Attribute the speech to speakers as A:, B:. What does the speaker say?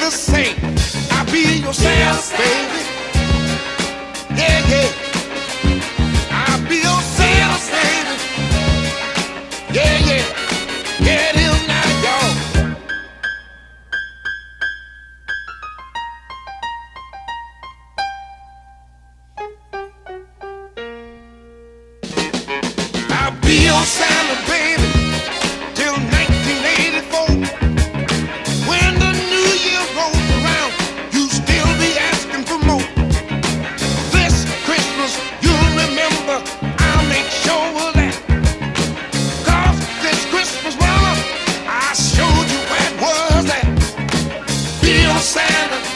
A: the same. I'll be your Santa, baby. Yeah, yeah. I'll be your Santa, baby. Yeah, yeah. Yeah, it is now, y'all. I'll be your Santa, baby, till 1984. When the new year rolls around, you still be asking for more. This Christmas, you'll remember, I'll make sure of that. 'Cause this Christmas, mama, I showed you where it was at. Be your Santa.